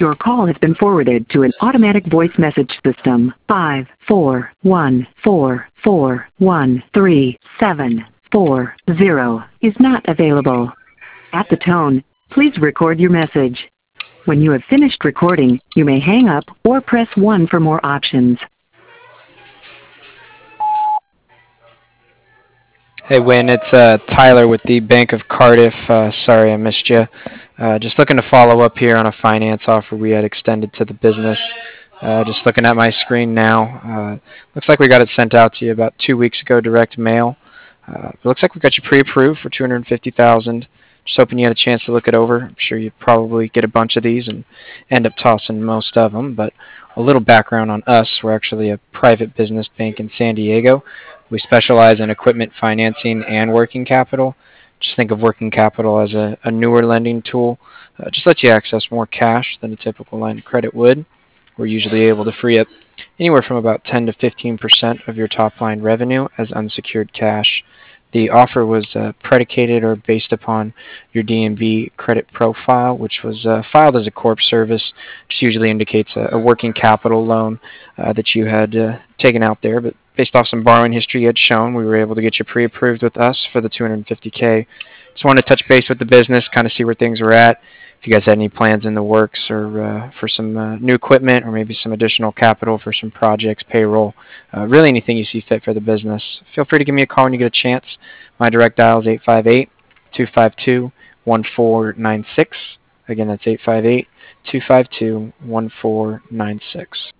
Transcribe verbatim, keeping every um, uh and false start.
Your call has been forwarded to an automatic voice message system. Five, four, one, four, four, one, three, seven, four, zero is not available. At the tone, please record your message. When you have finished recording, you may hang up or press one for more options. Hey Win, it's uh, Tyler with the Bank of Cardiff. Uh, sorry I missed you. Uh, just looking to follow up here on a finance offer we had extended to the business. Uh, just looking at my screen now. Uh, looks like we got it sent out to you about two weeks ago, direct mail. Uh, it looks like we got you pre-approved for two hundred fifty thousand dollars. Just hoping you had a chance to look it over. I'm sure you probably get a bunch of these and end up tossing most of them. But a little background on us. We're actually a private business bank in San Diego. We specialize in equipment financing and working capital. Just think of working capital as a, a newer lending tool. Uh, just lets you access more cash than a typical line of credit would. We're usually able to free up anywhere from about ten to fifteen percent of your top line revenue as unsecured cash. The offer was uh, predicated or based upon your D N B credit profile, which was uh, filed as a corp service, which usually indicates a, a working capital loan uh, that you had uh, taken out there. But based off some borrowing history you had shown, we were able to get you pre-approved with us for the two hundred fifty K. Just wanted to touch base with the business, kind of see where things were at. If you guys had any plans in the works or uh, for some uh, new equipment or maybe some additional capital for some projects, payroll, uh, really anything you see fit for the business, feel free to give me a call when you get a chance. My direct dial is eight five eight, two five two, one four nine six. Again, that's eight five eight, two five two, one four nine six.